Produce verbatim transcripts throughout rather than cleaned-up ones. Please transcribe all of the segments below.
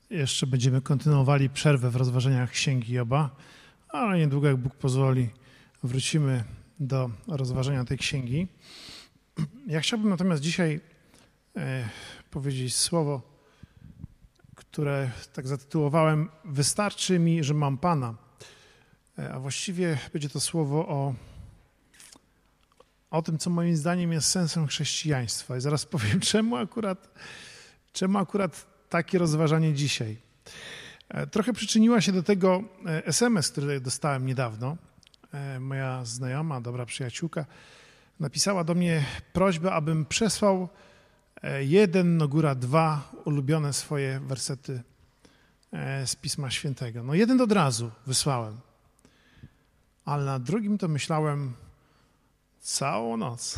Jeszcze będziemy kontynuowali przerwę w rozważaniach Księgi Joba, ale niedługo, jak Bóg pozwoli, wrócimy do rozważania tej księgi. Ja chciałbym natomiast dzisiaj e, powiedzieć słowo, które tak zatytułowałem „Wystarczy mi, że mam Pana”. E, a właściwie będzie to słowo o, o tym, co moim zdaniem jest sensem chrześcijaństwa. I zaraz powiem, czemu akurat, czemu akurat takie rozważanie dzisiaj. Trochę przyczyniła się do tego es em es, który dostałem niedawno. Moja znajoma, dobra przyjaciółka, napisała do mnie prośbę, abym przesłał jeden, no góra dwa ulubione swoje wersety z Pisma Świętego. No jeden od razu wysłałem, ale na drugim to myślałem całą noc.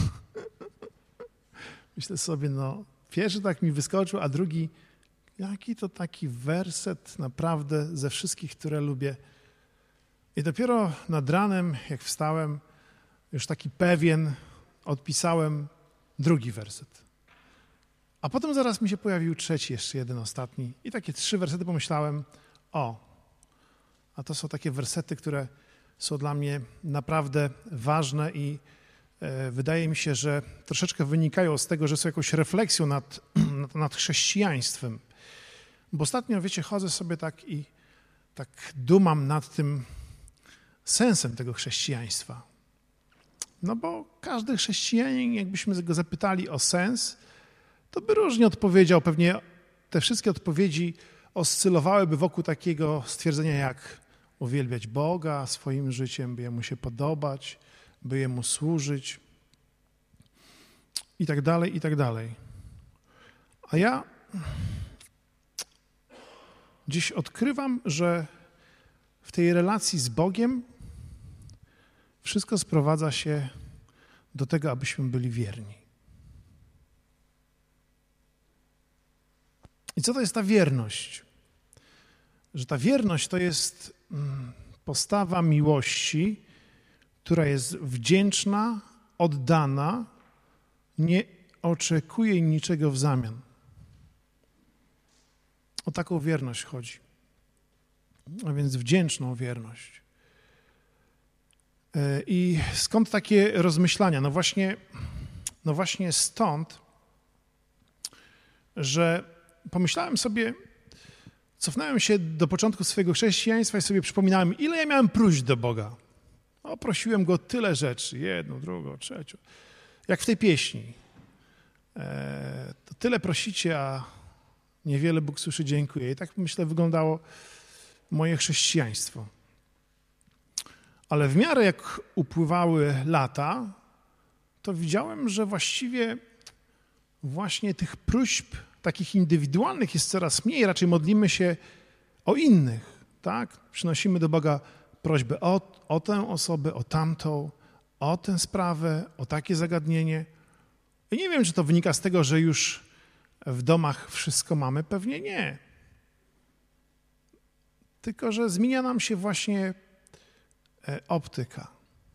Myślę sobie, no pierwszy tak mi wyskoczył, a drugi, jaki to taki werset naprawdę ze wszystkich, które lubię. I dopiero nad ranem, jak wstałem, już taki pewien, odpisałem drugi werset. A potem zaraz mi się pojawił trzeci, jeszcze jeden ostatni. I takie trzy wersety pomyślałem, o, a to są takie wersety, które są dla mnie naprawdę ważne i e, wydaje mi się, że troszeczkę wynikają z tego, że są jakąś refleksją nad, nad, nad chrześcijaństwem. Bo ostatnio, wiecie, chodzę sobie tak i tak dumam nad tym sensem tego chrześcijaństwa. No bo każdy chrześcijanin, jakbyśmy go zapytali o sens, to by różnie odpowiedział. Pewnie te wszystkie odpowiedzi oscylowałyby wokół takiego stwierdzenia jak uwielbiać Boga swoim życiem, by Jemu się podobać, by Jemu służyć i tak dalej, i tak dalej. A ja dziś odkrywam, że w tej relacji z Bogiem wszystko sprowadza się do tego, abyśmy byli wierni. I co to jest ta wierność? Że ta wierność to jest postawa miłości, która jest wdzięczna, oddana, nie oczekuje niczego w zamian. O taką wierność chodzi. A więc wdzięczną wierność. I skąd takie rozmyślania? No właśnie, no właśnie stąd, że pomyślałem sobie, cofnąłem się do początku swojego chrześcijaństwa i sobie przypominałem, ile ja miałem próśb do Boga. No, prosiłem Go o tyle rzeczy, jedną, drugą, trzecią. Jak w tej pieśni. E, to tyle prosicie, a niewiele Bóg słyszy, dziękuję. I tak, myślę, wyglądało moje chrześcijaństwo. Ale w miarę jak upływały lata, to widziałem, że właściwie właśnie tych próśb takich indywidualnych jest coraz mniej. Raczej modlimy się o innych, tak? Przynosimy do Boga prośbę o, o tę osobę, o tamtą, o tę sprawę, o takie zagadnienie. I nie wiem, czy to wynika z tego, że już w domach wszystko mamy. Pewnie nie. Tylko że zmienia nam się właśnie optyka.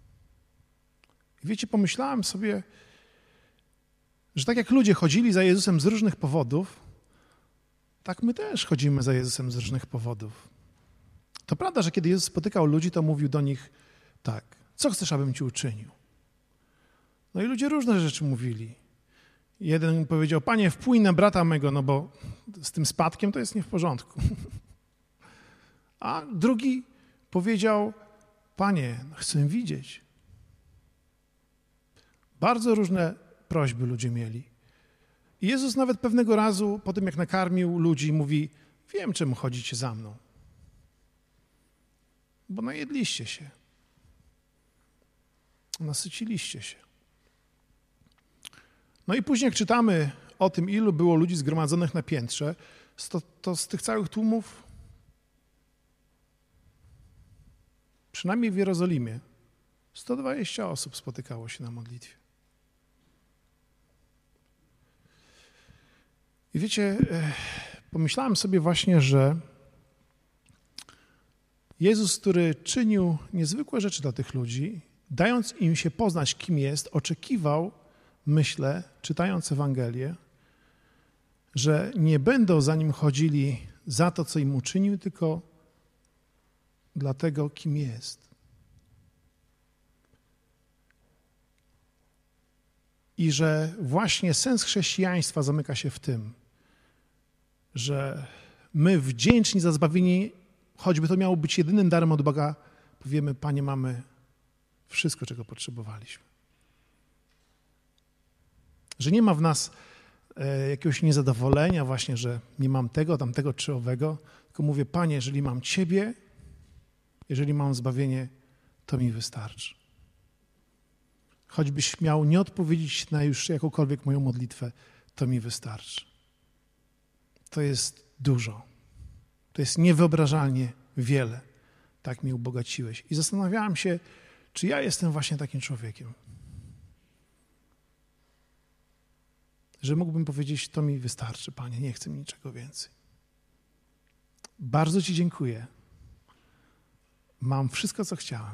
I wiecie, pomyślałem sobie, że tak jak ludzie chodzili za Jezusem z różnych powodów, tak my też chodzimy za Jezusem z różnych powodów. To prawda, że kiedy Jezus spotykał ludzi, to mówił do nich tak, co chcesz, abym ci uczynił? No i ludzie różne rzeczy mówili. Jeden powiedział, Panie, wpłyń na brata mego, no bo z tym spadkiem to jest nie w porządku. A drugi powiedział, Panie, chcę widzieć. Bardzo różne prośby ludzie mieli. I Jezus nawet pewnego razu, po tym jak nakarmił ludzi, mówi, wiem, czemu chodzicie za mną. Bo najedliście się. Nasyciliście się. No i później jak czytamy o tym, ilu było ludzi zgromadzonych na piętrze, to, to z tych całych tłumów, przynajmniej w Jerozolimie, sto dwadzieścia osób spotykało się na modlitwie. I wiecie, pomyślałem sobie właśnie, że Jezus, który czynił niezwykłe rzeczy dla tych ludzi, dając im się poznać, kim jest, oczekiwał, myślę, czytając Ewangelię, że nie będą za nim chodzili za to, co im uczynił, tylko dlatego, kim jest. I że właśnie sens chrześcijaństwa zamyka się w tym, że my wdzięczni za zbawienie, choćby to miało być jedynym darem od Boga, powiemy: Panie, mamy wszystko, czego potrzebowaliśmy. Że nie ma w nas e, jakiegoś niezadowolenia właśnie, że nie mam tego, tamtego czy owego, tylko mówię: Panie, jeżeli mam Ciebie, jeżeli mam zbawienie, to mi wystarczy. Choćbyś miał nie odpowiedzieć na już jakąkolwiek moją modlitwę, to mi wystarczy. To jest dużo. To jest niewyobrażalnie wiele. Tak mnie ubogaciłeś. I zastanawiałem się, czy ja jestem właśnie takim człowiekiem. Że mógłbym powiedzieć: to mi wystarczy, Panie, nie chcę niczego więcej. Bardzo Ci dziękuję. Mam wszystko, co chciałem.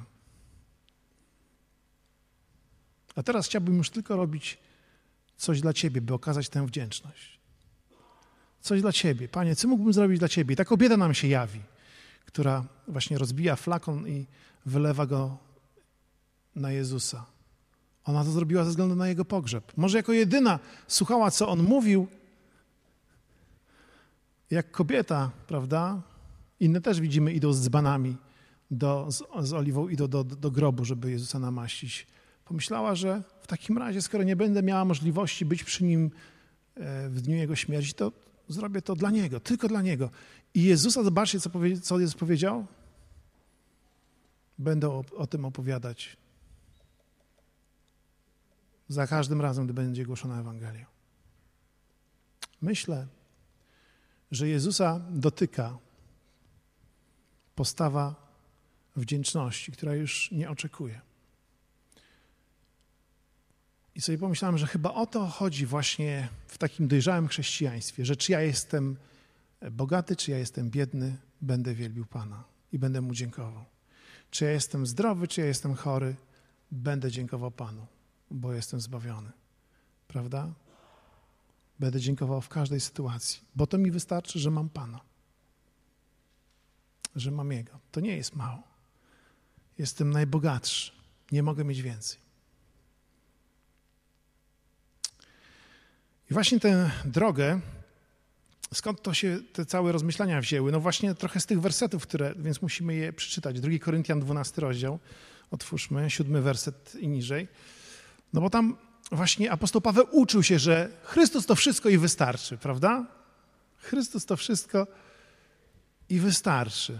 A teraz chciałbym już tylko robić coś dla Ciebie, by okazać tę wdzięczność. Coś dla Ciebie. Panie, co mógłbym zrobić dla Ciebie? I ta kobieta nam się jawi, która właśnie rozbija flakon i wylewa go na Jezusa. Ona to zrobiła ze względu na Jego pogrzeb. Może jako jedyna słuchała, co On mówił, jak kobieta, prawda? Inne też widzimy, idą z dzbanami, do, z, z oliwą idą do, do, do grobu, żeby Jezusa namaścić. Pomyślała, że w takim razie, skoro nie będę miała możliwości być przy Nim w dniu Jego śmierci, to zrobię to dla Niego, tylko dla Niego. I Jezusa, zobaczcie, co, powie, co Jezus powiedział? Będę o, o tym opowiadać za każdym razem, gdy będzie głoszona Ewangelia. Myślę, że Jezusa dotyka postawa wdzięczności, która już nie oczekuje. I sobie pomyślałem, że chyba o to chodzi właśnie w takim dojrzałym chrześcijaństwie, że czy ja jestem bogaty, czy ja jestem biedny, będę wielbił Pana i będę Mu dziękował. Czy ja jestem zdrowy, czy ja jestem chory, będę dziękował Panu, bo jestem zbawiony. Prawda? Będę dziękował w każdej sytuacji, bo to mi wystarczy, że mam Pana, że mam Jego. To nie jest mało. Jestem najbogatszy. Nie mogę mieć więcej. I właśnie tę drogę, skąd to się te całe rozmyślania wzięły? No właśnie trochę z tych wersetów, które, więc musimy je przeczytać. drugi Koryntian, dwunasty rozdział, otwórzmy, siódmy werset i niżej. No bo tam właśnie apostoł Paweł uczył się, że Chrystus to wszystko i wystarczy, prawda? Chrystus to wszystko i wystarczy.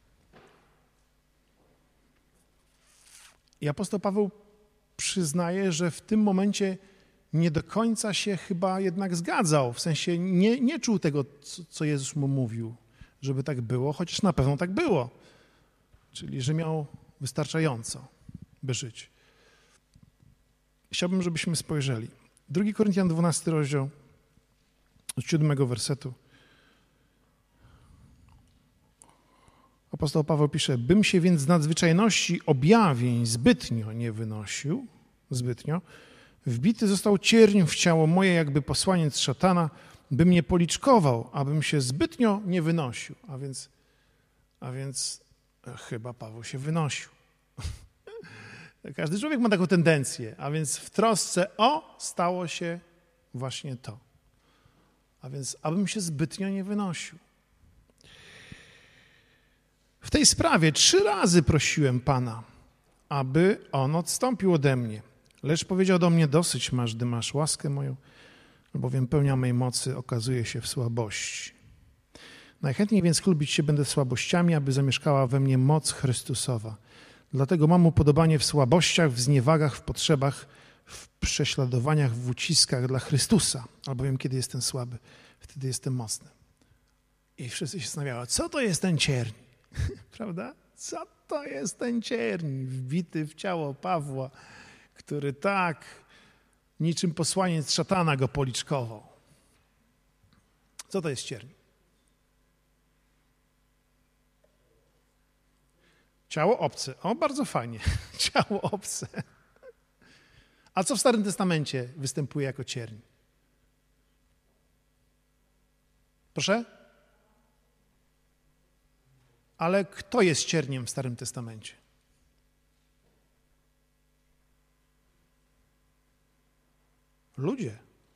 I apostoł Paweł przyznaje, że w tym momencie nie do końca się chyba jednak zgadzał, w sensie nie, nie czuł tego, co Jezus mu mówił, żeby tak było, chociaż na pewno tak było. Czyli, że miał wystarczająco, by żyć. Chciałbym, żebyśmy spojrzeli. drugi Koryntian, dwunasty rozdział, od siódmego wersetu. Apostoł Paweł pisze: bym się więc z nadzwyczajności objawień zbytnio nie wynosił, zbytnio, wbity został cierń w ciało moje, jakby posłaniec szatana, by mnie policzkował, abym się zbytnio nie wynosił. A więc, a więc chyba Paweł się wynosił. Każdy człowiek ma taką tendencję, a więc w trosce o stało się właśnie to. A więc abym się zbytnio nie wynosił. W tej sprawie trzy razy prosiłem Pana, aby On odstąpił ode mnie. Lecz powiedział do mnie: dosyć masz, gdy masz łaskę moją, albowiem pełnia mej mocy okazuje się w słabości. Najchętniej więc chlubić się będę słabościami, aby zamieszkała we mnie moc Chrystusowa. Dlatego mam upodobanie w słabościach, w zniewagach, w potrzebach, w prześladowaniach, w uciskach dla Chrystusa. Albowiem kiedy jestem słaby, wtedy jestem mocny. I wszyscy się zastanawiają, co to jest ten cierń? Prawda? Co to jest ten cierń wbity w ciało Pawła, który tak niczym posłaniec szatana go policzkował? Co to jest cierń? Ciało obce. O, bardzo fajnie. Ciało obce. A co w Starym Testamencie występuje jako cierń? Proszę? Ale kto jest cierniem w Starym Testamencie? Ludzie.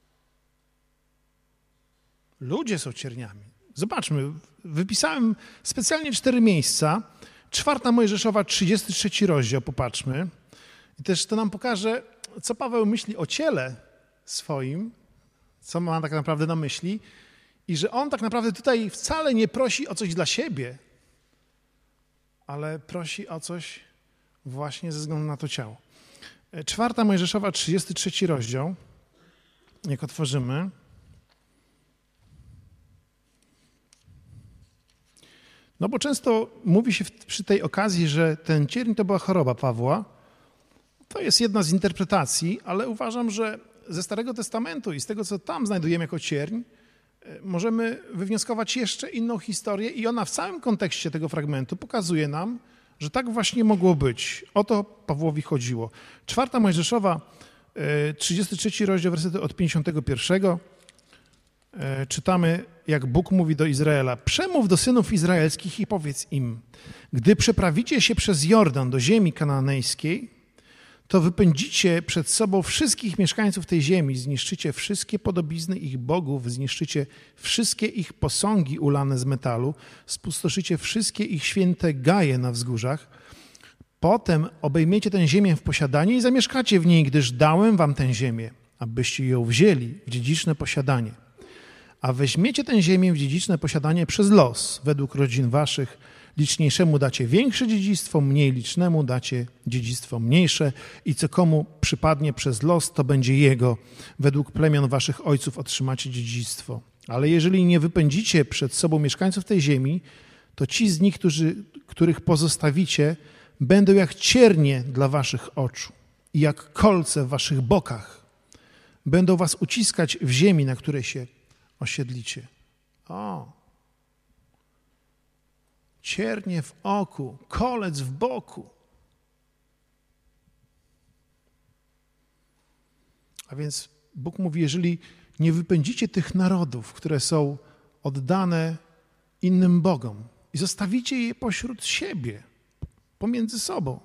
Ludzie są cierniami. Zobaczmy, wypisałem specjalnie cztery miejsca. Czwarta Mojżeszowa, trzydziesty trzeci rozdział, popatrzmy. I też to nam pokaże, co Paweł myśli o ciele swoim, co ma tak naprawdę na myśli i że on tak naprawdę tutaj wcale nie prosi o coś dla siebie, ale prosi o coś właśnie ze względu na to ciało. Czwarta Mojżeszowa, trzydziesty trzeci rozdział, jak otworzymy. No bo często mówi się przy tej okazji, że ten cierń to była choroba Pawła. To jest jedna z interpretacji, ale uważam, że ze Starego Testamentu i z tego, co tam znajdujemy jako cierń, możemy wywnioskować jeszcze inną historię i ona w całym kontekście tego fragmentu pokazuje nam, że tak właśnie mogło być. O to Pawłowi chodziło. Czwarta Mojżeszowa, trzydziesty trzeci rozdział, wersety od pięćdziesiątego pierwszego. Czytamy, jak Bóg mówi do Izraela: przemów do synów izraelskich i powiedz im, gdy przeprawicie się przez Jordan do ziemi kananejskiej, to wypędzicie przed sobą wszystkich mieszkańców tej ziemi, zniszczycie wszystkie podobizny ich bogów, zniszczycie wszystkie ich posągi ulane z metalu, spustoszycie wszystkie ich święte gaje na wzgórzach. Potem obejmiecie tę ziemię w posiadanie i zamieszkacie w niej, gdyż dałem wam tę ziemię, abyście ją wzięli w dziedziczne posiadanie. A weźmiecie tę ziemię w dziedziczne posiadanie przez los, według rodzin waszych. Liczniejszemu dacie większe dziedzictwo, mniej licznemu dacie dziedzictwo mniejsze i co komu przypadnie przez los, to będzie jego. Według plemion waszych ojców otrzymacie dziedzictwo. Ale jeżeli nie wypędzicie przed sobą mieszkańców tej ziemi, to ci z nich, którzy, których pozostawicie, będą jak ciernie dla waszych oczu i jak kolce w waszych bokach. Będą was uciskać w ziemi, na której się osiedlicie. O! Ciernie w oku, kolec w boku. A więc Bóg mówi, jeżeli nie wypędzicie tych narodów, które są oddane innym bogom i zostawicie je pośród siebie, pomiędzy sobą,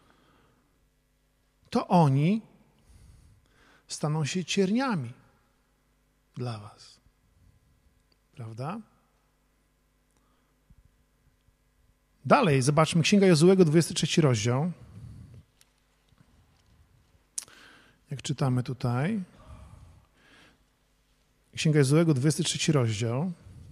to oni staną się cierniami dla was. Prawda? Dalej, zobaczmy, Księga Jozułego, dwudziesty trzeci rozdział. Jak czytamy tutaj. Księga Jozułego, dwudziesty trzeci rozdział.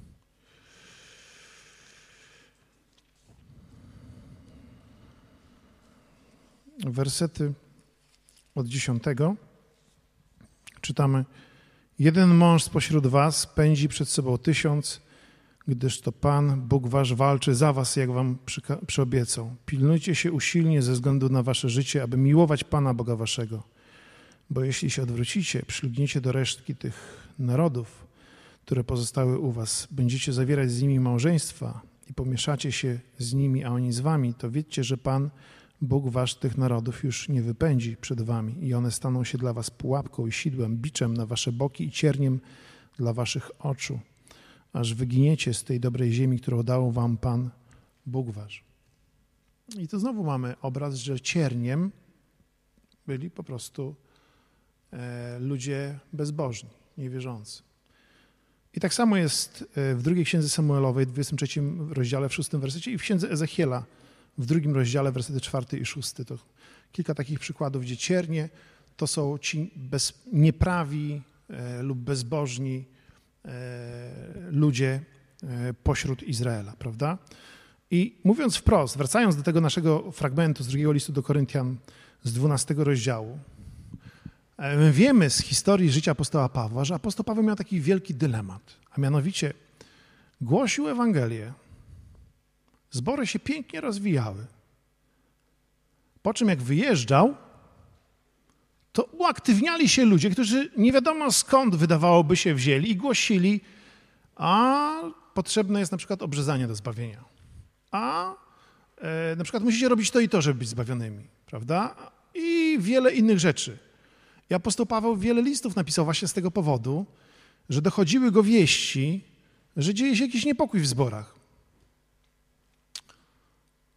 Wersety od dziesiątego. Czytamy: jeden mąż spośród was pędzi przed sobą tysiąc, gdyż to Pan, Bóg wasz, walczy za was, jak wam przyka- przyobiecał. Pilnujcie się usilnie ze względu na wasze życie, aby miłować Pana, Boga waszego. Bo jeśli się odwrócicie, przylgniecie do resztki tych narodów, które pozostały u was, będziecie zawierać z nimi małżeństwa i pomieszacie się z nimi, a oni z wami, to wiedzcie, że Pan, Bóg wasz, tych narodów już nie wypędzi przed wami i one staną się dla was pułapką i sidłem, biczem na wasze boki i cierniem dla waszych oczu, aż wyginiecie z tej dobrej ziemi, którą dał wam Pan, Bóg wasz. I tu znowu mamy obraz, że cierniem byli po prostu e, ludzie bezbożni, niewierzący. I tak samo jest w drugiej księdze Samuelowej, w dwudziestym trzecim rozdziale, w szóstym wersecie i w księdze Ezechiela, w drugim rozdziale, wersety czwarty i szósty. To kilka takich przykładów, gdzie ciernie to są ci bez, nieprawi e, lub bezbożni ludzie pośród Izraela, prawda? I mówiąc wprost, wracając do tego naszego fragmentu z drugiego listu do Koryntian z dwunastego rozdziału, my wiemy z historii życia apostoła Pawła, że apostoł Paweł miał taki wielki dylemat, a mianowicie głosił Ewangelię, zbory się pięknie rozwijały, po czym jak wyjeżdżał, to uaktywniali się ludzie, którzy nie wiadomo skąd wydawałoby się wzięli i głosili, a potrzebne jest na przykład obrzezanie do zbawienia, a e, na przykład musicie robić to i to, żeby być zbawionymi, prawda? I wiele innych rzeczy. I apostoł Paweł wiele listów napisał właśnie z tego powodu, że dochodziły go wieści, że dzieje się jakiś niepokój w zborach.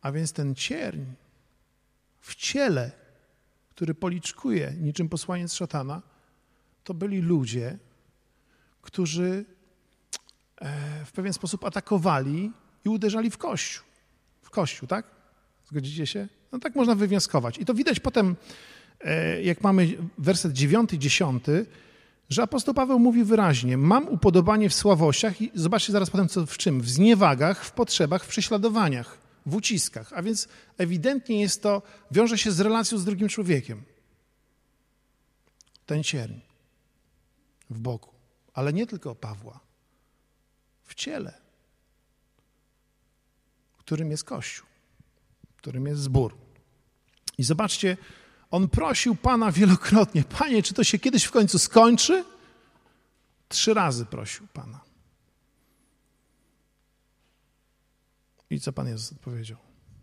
A więc ten cierń w ciele, który policzkuje niczym posłaniec szatana, to byli ludzie, którzy w pewien sposób atakowali i uderzali w Kościół. W Kościół, tak? Zgodzicie się? No tak można wywnioskować. I to widać potem, jak mamy werset dziewiąty, dziesiąty, że apostoł Paweł mówi wyraźnie: mam upodobanie w słabościach i zobaczcie zaraz potem co w czym, w zniewagach, w potrzebach, w prześladowaniach, w uciskach. A więc ewidentnie jest to, wiąże się z relacją z drugim człowiekiem. Ten cierń w boku, ale nie tylko Pawła, w ciele, którym jest Kościół, którym jest zbór. I zobaczcie, on prosił Pana wielokrotnie: Panie, czy to się kiedyś w końcu skończy? Trzy razy prosił Pana. I co Pan Jezus odpowiedział?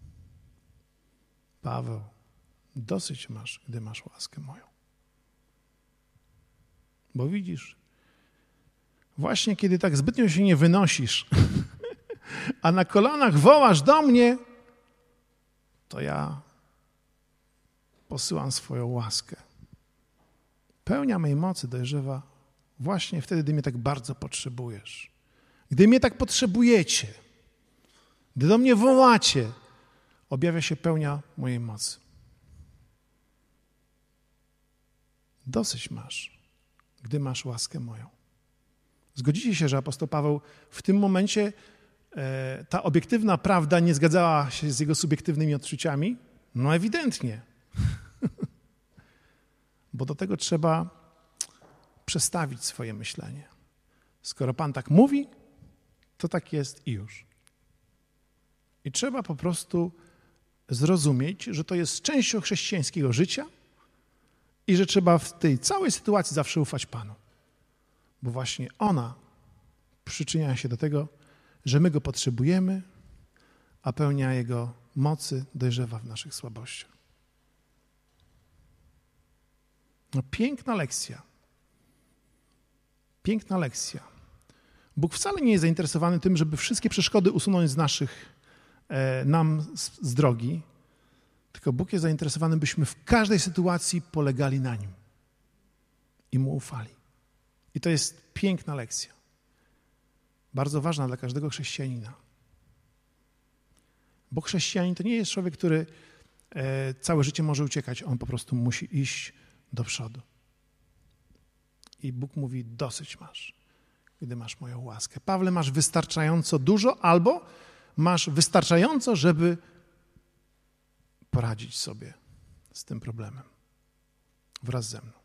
Paweł, dosyć masz, gdy masz łaskę moją. Bo widzisz, właśnie kiedy tak zbytnio się nie wynosisz, a na kolanach wołasz do mnie, to ja posyłam swoją łaskę. Pełnia mej mocy dojrzewa właśnie wtedy, gdy mnie tak bardzo potrzebujesz. Gdy mnie tak potrzebujecie, gdy do mnie wołacie, objawia się pełnia mojej mocy. Dosyć masz, gdy masz łaskę moją. Zgodzicie się, że apostoł Paweł w tym momencie e, ta obiektywna prawda nie zgadzała się z jego subiektywnymi odczuciami? No ewidentnie. Bo do tego trzeba przestawić swoje myślenie. Skoro Pan tak mówi, to tak jest i już. I trzeba po prostu zrozumieć, że to jest częścią chrześcijańskiego życia i że trzeba w tej całej sytuacji zawsze ufać Panu. Bo właśnie ona przyczynia się do tego, że my Go potrzebujemy, a pełnia Jego mocy dojrzewa w naszych słabościach. No, piękna lekcja. Piękna lekcja. Bóg wcale nie jest zainteresowany tym, żeby wszystkie przeszkody usunąć z naszych, e, nam z, z drogi, tylko Bóg jest zainteresowany, byśmy w każdej sytuacji polegali na Nim i Mu ufali. I to jest piękna lekcja. Bardzo ważna dla każdego chrześcijanina. Bo chrześcijanin to nie jest człowiek, który e, całe życie może uciekać. On po prostu musi iść do przodu. I Bóg mówi: dosyć masz, gdy masz moją łaskę. Pawle, masz wystarczająco dużo, albo masz wystarczająco, żeby poradzić sobie z tym problemem wraz ze mną.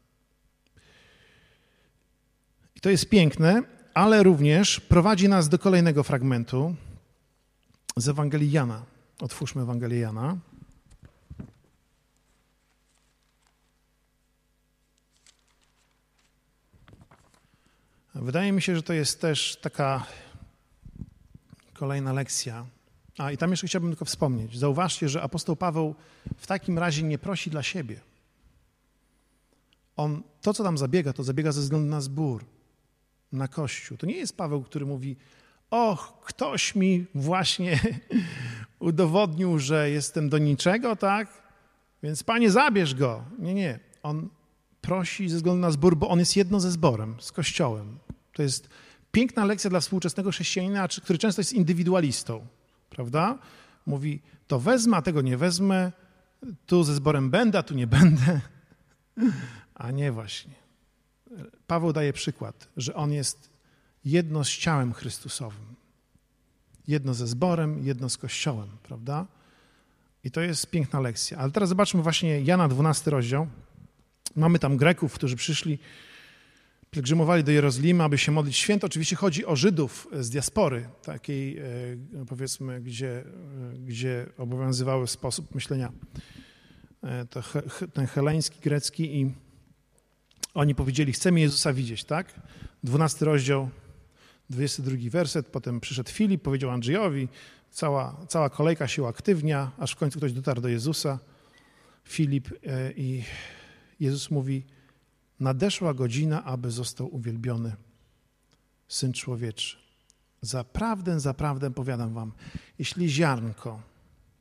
I to jest piękne, ale również prowadzi nas do kolejnego fragmentu z Ewangelii Jana. Otwórzmy Ewangelię Jana. Wydaje mi się, że to jest też taka kolejna lekcja. A i tam jeszcze chciałbym tylko wspomnieć. Zauważcie, że apostoł Paweł w takim razie nie prosi dla siebie. On to, co tam zabiega, to zabiega ze względu na zbór, na Kościół. To nie jest Paweł, który mówi: och, ktoś mi właśnie udowodnił, że jestem do niczego, tak? Więc Panie, zabierz go. Nie, nie. On prosi ze względu na zbór, bo on jest jedno ze zborem, z Kościołem. To jest piękna lekcja dla współczesnego chrześcijanina, który często jest indywidualistą, prawda? Mówi: to wezmę, a tego nie wezmę, tu ze zborem będę, a tu nie będę. A nie właśnie. Paweł daje przykład, że on jest jedno z ciałem Chrystusowym. Jedno ze zborem, jedno z Kościołem, prawda? I to jest piękna lekcja. Ale teraz zobaczmy właśnie Jana dwunasty rozdział. Mamy tam Greków, którzy przyszli, pielgrzymowali do Jerozolimy, aby się modlić święto. Oczywiście chodzi o Żydów z diaspory, takiej, powiedzmy, gdzie, gdzie obowiązywał sposób myślenia to he, ten heleński, grecki, i oni powiedzieli: chcemy Jezusa widzieć, tak? dwunasty rozdział, dwudziesty drugi werset. Potem przyszedł Filip, powiedział Andrzejowi, cała, cała kolejka się uaktywnia, aż w końcu ktoś dotarł do Jezusa. Filip i Jezus mówi: nadeszła godzina, aby został uwielbiony Syn Człowieczy. Zaprawdę, zaprawdę powiadam wam, jeśli ziarnko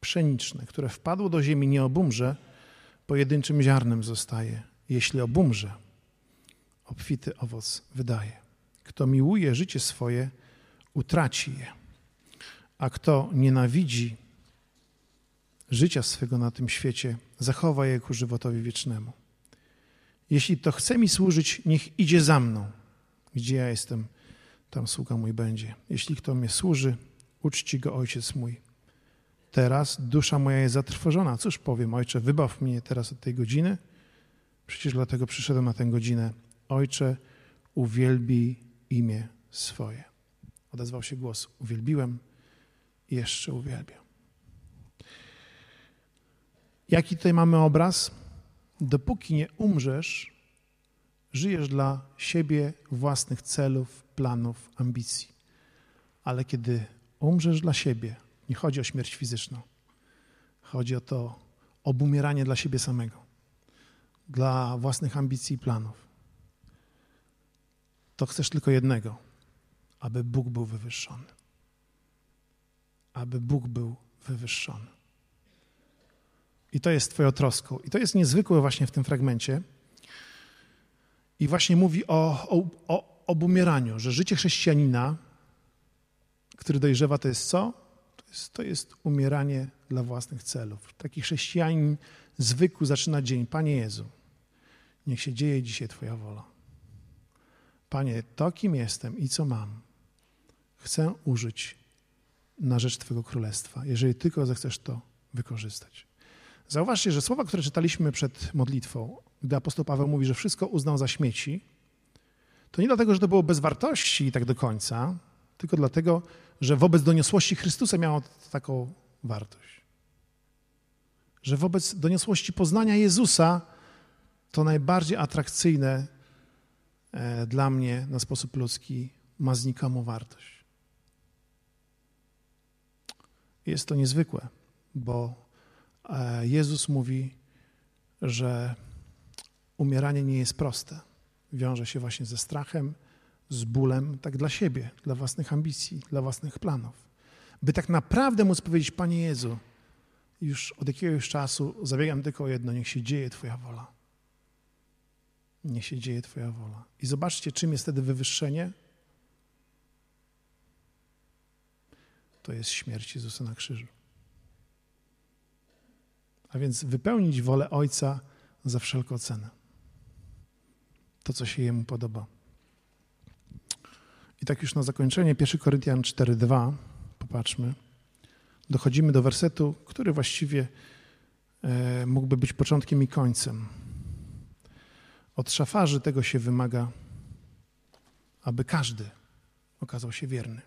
pszeniczne, które wpadło do ziemi, nie obumrze, pojedynczym ziarnem zostaje. Jeśli obumrze, obfity owoc wydaje. Kto miłuje życie swoje, utraci je, a kto nienawidzi życia swego na tym świecie, zachowa je ku żywotowi wiecznemu. Jeśli to chce mi służyć, niech idzie za mną. Gdzie ja jestem, tam sługa mój będzie. Jeśli kto mnie służy, uczci go Ojciec mój. Teraz dusza moja jest zatrwożona. Cóż powiem, Ojcze, wybaw mnie teraz od tej godziny. Przecież dlatego przyszedłem na tę godzinę. Ojcze, uwielbij imię swoje. Odezwał się głos. Uwielbiłem i jeszcze uwielbię. Jaki tutaj mamy obraz? Dopóki nie umrzesz, żyjesz dla siebie, własnych celów, planów, ambicji. Ale kiedy umrzesz dla siebie, nie chodzi o śmierć fizyczną. Chodzi o to obumieranie dla siebie samego, dla własnych ambicji i planów. To chcesz tylko jednego, aby Bóg był wywyższony. Aby Bóg był wywyższony. I to jest twoją troską. I to jest niezwykłe właśnie w tym fragmencie. I właśnie mówi o, o, o obumieraniu, że życie chrześcijanina, który dojrzewa, to jest co? To jest, to jest umieranie dla własnych celów. Taki chrześcijanin zwykły zaczyna dzień. Panie Jezu, niech się dzieje dzisiaj Twoja wola. Panie, to kim jestem i co mam, chcę użyć na rzecz Twojego Królestwa, jeżeli tylko zechcesz to wykorzystać. Zauważcie, że słowa, które czytaliśmy przed modlitwą, gdy apostoł Paweł mówi, że wszystko uznał za śmieci, to nie dlatego, że to było bez wartości tak do końca, tylko dlatego, że wobec doniosłości Chrystusa miało taką wartość. Że wobec doniosłości poznania Jezusa to najbardziej atrakcyjne dla mnie na sposób ludzki ma znikomą wartość. Jest to niezwykłe, bo Jezus mówi, że umieranie nie jest proste. Wiąże się właśnie ze strachem, z bólem, tak dla siebie, dla własnych ambicji, dla własnych planów. By tak naprawdę móc powiedzieć, Panie Jezu, już od jakiegoś czasu zabiegam tylko o jedno, niech się dzieje Twoja wola. Niech się dzieje Twoja wola. I zobaczcie, czym jest wtedy wywyższenie. To jest śmierć Jezusa na krzyżu. A więc wypełnić wolę Ojca za wszelką cenę. To, co się Jemu podoba. I tak już na zakończenie, pierwszy Koryntian cztery dwa, popatrzmy, dochodzimy do wersetu, który właściwie e, mógłby być początkiem i końcem. Od szafarzy tego się wymaga, aby każdy okazał się wierny.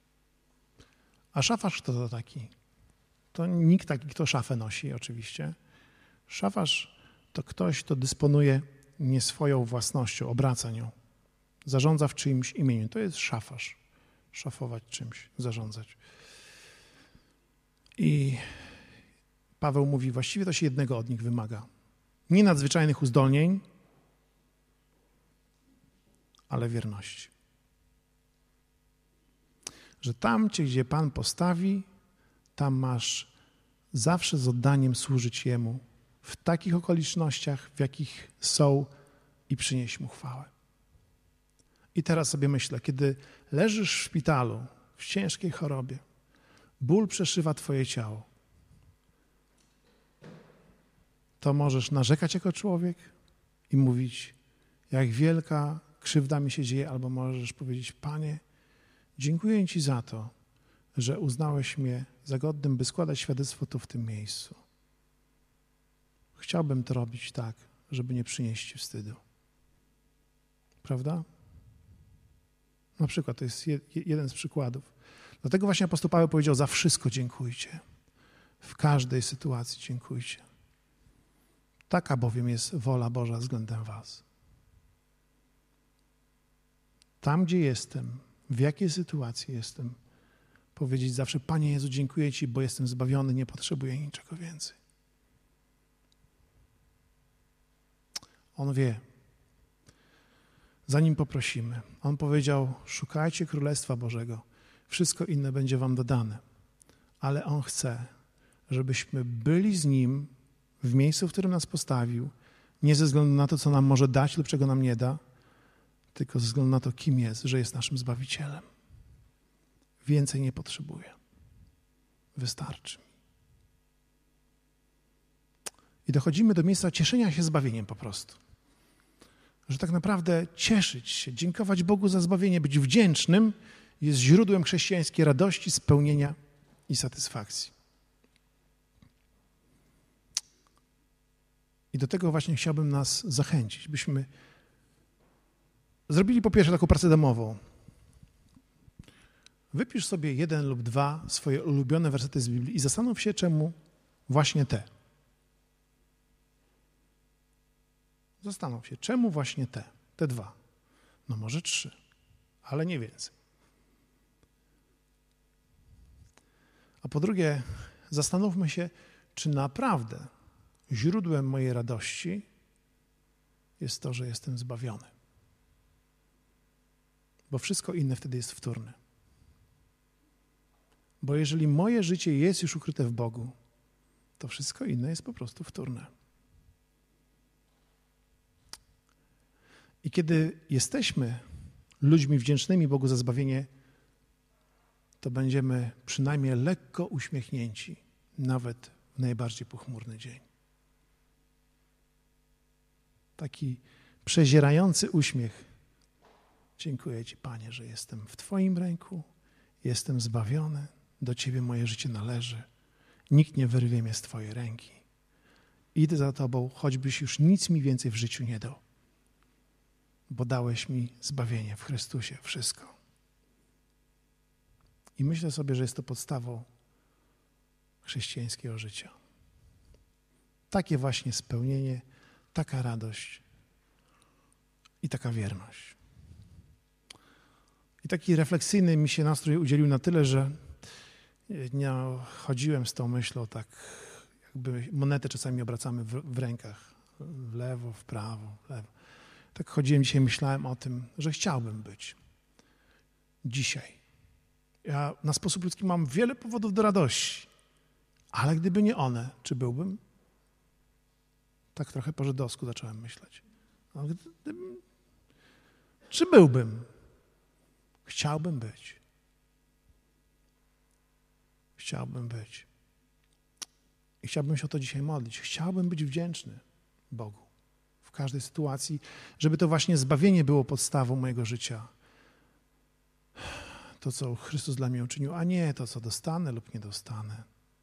A szafarz kto to taki? To nikt taki, kto szafę nosi oczywiście. Szafarz to ktoś, kto dysponuje nie swoją własnością, obraca nią. Zarządza w czyimś imieniu. To jest szafarz. Szafować czymś, zarządzać. I Paweł mówi, właściwie to się jednego od nich wymaga. Nie nadzwyczajnych uzdolnień, ale wierności. Że tam cię, gdzie Pan postawi, tam masz zawsze z oddaniem służyć Jemu w takich okolicznościach, w jakich są i przynieść Mu chwałę. I teraz sobie myślę, kiedy leżysz w szpitalu, w ciężkiej chorobie, ból przeszywa twoje ciało, to możesz narzekać jako człowiek i mówić, jak wielka krzywda mi się dzieje, albo możesz powiedzieć, Panie, dziękuję Ci za to, że uznałeś mnie za godnym, by składać świadectwo tu w tym miejscu. Chciałbym to robić tak, żeby nie przynieść Ci wstydu. Prawda? Na przykład, to jest jeden z przykładów. Dlatego właśnie apostoł Paweł powiedział, za wszystko dziękujcie. W każdej sytuacji dziękujcie. Taka bowiem jest wola Boża względem was. Tam, gdzie jestem, w jakiej sytuacji jestem, powiedzieć zawsze, Panie Jezu, dziękuję Ci, bo jestem zbawiony, nie potrzebuję niczego więcej. On wie. Zanim poprosimy, On powiedział, szukajcie Królestwa Bożego, wszystko inne będzie wam dodane. Ale On chce, żebyśmy byli z Nim w miejscu, w którym nas postawił, nie ze względu na to, co nam może dać lub czego nam nie da, tylko ze względu na to, kim jest, że jest naszym Zbawicielem. Więcej nie potrzebuję. Wystarczy mi. I dochodzimy do miejsca cieszenia się zbawieniem po prostu. Że tak naprawdę cieszyć się, dziękować Bogu za zbawienie, być wdzięcznym jest źródłem chrześcijańskiej radości, spełnienia i satysfakcji. I do tego właśnie chciałbym nas zachęcić, byśmy zrobili po pierwsze taką pracę domową. Wypisz sobie jeden lub dwa swoje ulubione wersety z Biblii i zastanów się, czemu właśnie te. Zastanów się, czemu właśnie te, te dwa. No może trzy, ale nie więcej. A po drugie, zastanówmy się, czy naprawdę źródłem mojej radości jest to, że jestem zbawiony. Bo wszystko inne wtedy jest wtórne. Bo jeżeli moje życie jest już ukryte w Bogu, to wszystko inne jest po prostu wtórne. I kiedy jesteśmy ludźmi wdzięcznymi Bogu za zbawienie, to będziemy przynajmniej lekko uśmiechnięci, nawet w najbardziej pochmurny dzień. Taki przezierający uśmiech. Dziękuję Ci, Panie, że jestem w Twoim ręku, jestem zbawiony, do Ciebie moje życie należy. Nikt nie wyrwie mnie z Twojej ręki. Idę za Tobą, choćbyś już nic mi więcej w życiu nie dał, bo dałeś mi zbawienie w Chrystusie, wszystko. I myślę sobie, że jest to podstawą chrześcijańskiego życia. Takie właśnie spełnienie, taka radość i taka wierność. I taki refleksyjny mi się nastrój udzielił na tyle, że nie chodziłem z tą myślą tak, jakby monetę czasami obracamy w, w rękach, w lewo, w prawo, w lewo. Tak chodziłem dzisiaj, myślałem o tym, że chciałbym być dzisiaj. Ja na sposób ludzki mam wiele powodów do radości, ale gdyby nie one, czy byłbym? Tak trochę po żydowsku zacząłem myśleć. No, gdybym, czy byłbym? Chciałbym być. Chciałbym być. I chciałbym się o to dzisiaj modlić. Chciałbym być wdzięczny Bogu w każdej sytuacji, żeby to właśnie zbawienie było podstawą mojego życia. To, co Chrystus dla mnie uczynił, a nie to, co dostanę lub nie dostanę.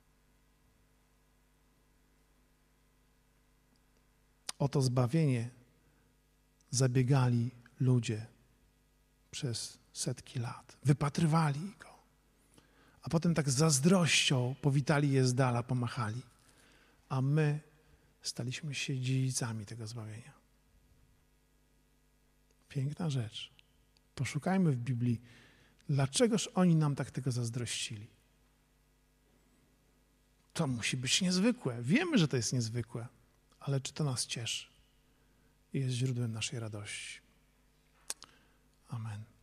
O to zbawienie zabiegali ludzie przez setki lat. Wypatrywali go. A potem tak z zazdrością powitali je z dala, pomachali. A my staliśmy się dziedzicami tego zbawienia. Piękna rzecz. Poszukajmy w Biblii, dlaczegoż oni nam tak tego zazdrościli. To musi być niezwykłe. Wiemy, że to jest niezwykłe, ale czy to nas cieszy i jest źródłem naszej radości? Amen.